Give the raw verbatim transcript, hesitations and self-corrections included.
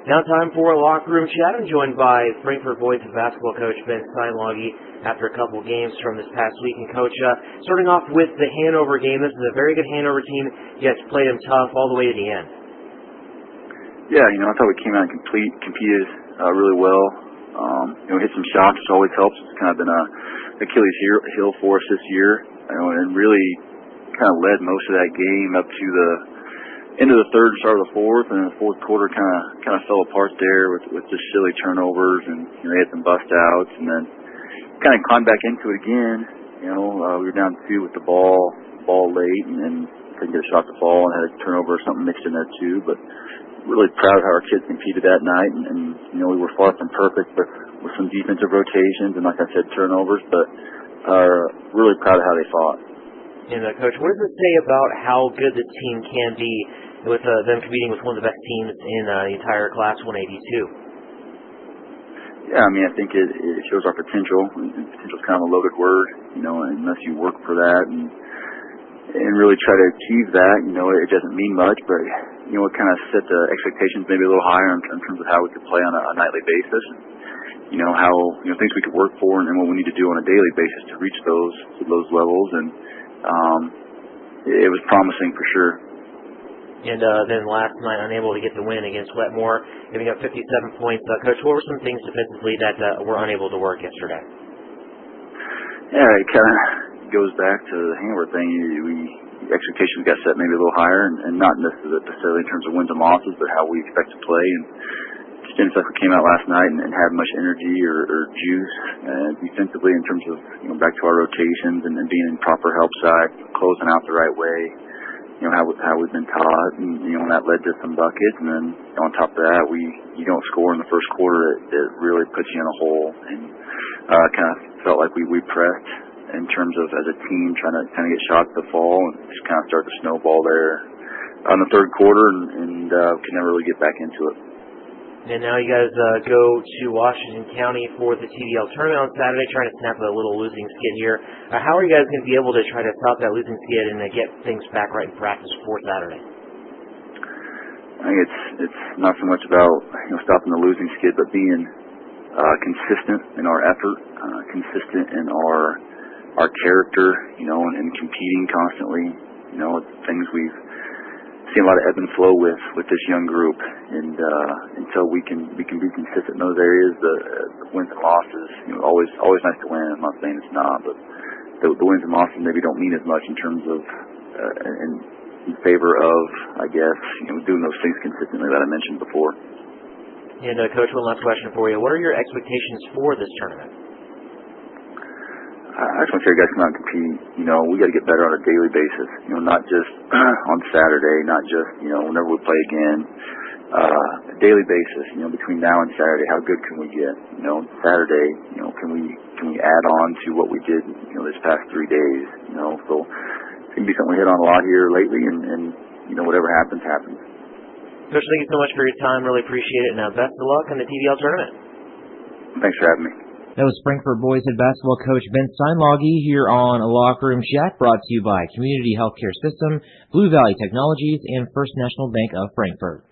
Now time for a locker room chat. I'm joined by Frankfort Boys basketball coach Ben Steinlage after a couple games from this past week. And Coach, uh, starting off with the Hanover game, this is a very good Hanover team. You guys played them tough all the way to the end. Yeah, you know, I thought we came out and complete, competed uh, really well. Um, you know, hit some shots, which always helps. It's kind of been a Achilles heel for us this year, you know, and really kind of led most of that game up to the end of the third, start of the fourth, and then the fourth quarter kind of kind of fell apart there with with just silly turnovers, and you know, they had some bust outs, and then kind of climbed back into it again. You know, uh, we were down two with the ball, ball late, and then couldn't get a shot to fall, and had a turnover or something mixed in there too. But really proud of how our kids competed that night, and, and you know, we were far from perfect, but with some defensive rotations and, like I said, turnovers, but are really proud of how they fought. And uh, Coach, what does it say about how good this team can be with uh, them competing with one of the best teams in uh, the entire Class one eighty-two? Yeah, I mean, I think it, it shows our potential. Potential is kind of a loaded word, you know, unless you work for that and and really try to achieve that, you know, it doesn't mean much, but, you know, it kind of set the expectations maybe a little higher in, in terms of how we could play on a, a nightly basis. You know, how, you know, things we could work for and, and what we need to do on a daily basis to reach those those levels. And um, it was promising for sure. And uh, then last night, unable to get the win against Wetmore, giving up fifty-seven points. Uh, Coach, what were some things defensively that uh, were unable to work yesterday? Yeah, it kind of goes back to the Hanover thing. We expectations got set maybe a little higher, and, and not necessarily in terms of wins and losses, but how we expect to play. And just didn't feel like we came out last night and, and had much energy or, or juice uh, defensively in terms of, you know, back to our rotations and, and being in proper help side, closing out the right way. You know, how, how we've been taught, and, you know, and that led to some buckets. And then on top of that, we, you don't score in the first quarter, it, it really puts you in a hole. And uh, kind of felt like we, we pressed in terms of as a team trying to kind of get shots to fall, and just kind of start to snowball there on the third quarter, and, and uh, could never really get back into it. And now you guys uh, go to Washington County for the T D L tournament on Saturday, trying to snap a little losing skid here. Uh, how are you guys going to be able to try to stop that losing skid and uh, get things back right in practice for Saturday? I think it's it's not so much about, you know, stopping the losing skid, but being uh, consistent in our effort, uh, consistent in our our character, you know, and, and competing constantly. You know, things we've seen a lot of ebb and flow with with this young group, and uh, until we can we can be consistent in those areas, the, the wins and losses, you know, always always nice to win. I'm not saying it's not, but the, the wins and losses maybe don't mean as much in terms of uh, in, in favor of, I guess, you know, doing those things consistently that I mentioned before. And uh, Coach, one last question for you: what are your expectations for this tournament? I just want to see you guys come out and compete. You know, we got to get better on a daily basis. You know, not just on Saturday, not just, you know, whenever we play again. Uh, a daily basis. You know, between now and Saturday, how good can we get? You know, Saturday, you know, can we can we add on to what we did, you know, this past three days? You know, so it's gonna be something we hit on a lot here lately, and, and you know, whatever happens, happens. Coach, thank you so much for your time. Really appreciate it, and uh, best of luck in the T D L tournament. Thanks for having me. That was Frankfort Boys head basketball coach Ben Steinlage here on a Locker Room Chat, brought to you by Community Healthcare System, Blue Valley Technologies, and First National Bank of Frankfort.